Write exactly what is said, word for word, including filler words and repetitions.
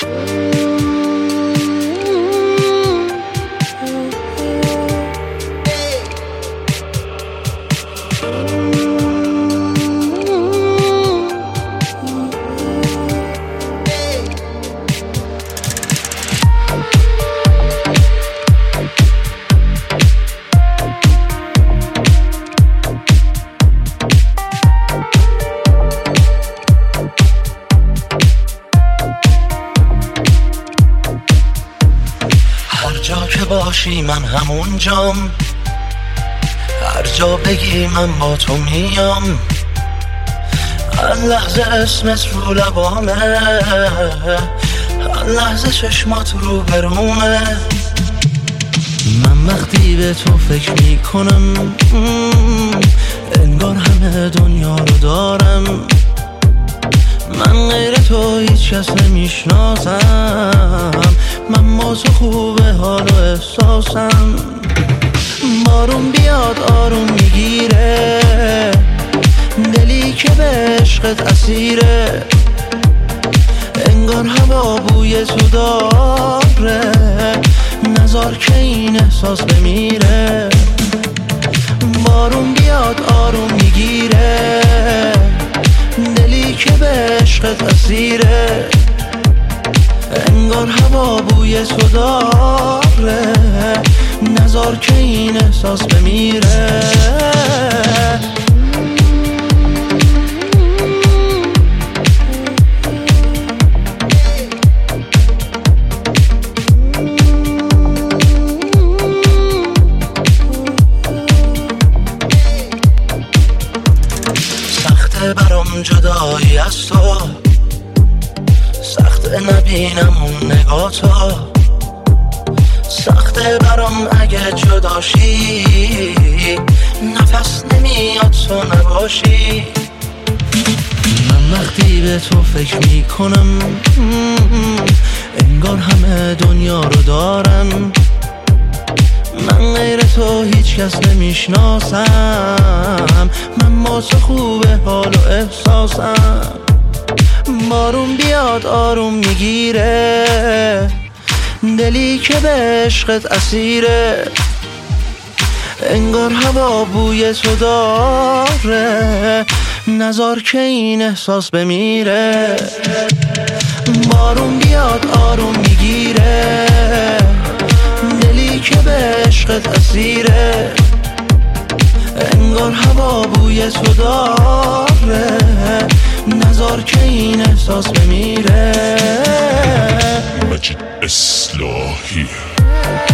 باشی من همونجام، هر جا بگی من با تو میام، هر لحظه اسمت رو لبامه، هر لحظه چشمات رو برومه. من وقتی به تو فکر میکنم انگار همه دنیا رو دارم، من غیر تو هیچ کس نمیشناسم، من با تو خوبه حال و احساسم. بارون بیاد آروم میگیره دلی که به عشقت اسیره، انگار هوا بوی تو داره، نذار که این احساس بمیره. بارون بیاد آروم میگیره دلی که به عشقت اسیره، انگار هوا بوی تو داره، نذار که این احساس بمیره. سخته برام جدایی از تو، سخته نبینم اون نگاه تو، سخته برام اگه جداشی، نفس نمیاد تو نباشی. من وقتی به تو فکر میکنم انگار همه دنیا رو دارم، من غیر تو هیچ کس نمیشناسم، من با تو خوبه حال و احساسم. بارون بیاد آروم میگیره دلی که به عشقت اسیره، انگار هوا بوی تو داره، نذار که این احساس بمیره. بارون بیاد آروم میگیره دلی که به عشقت اسیره، انگار هوا بوی تو داره، نذار که این احساس بمیره. مجید اصلاحی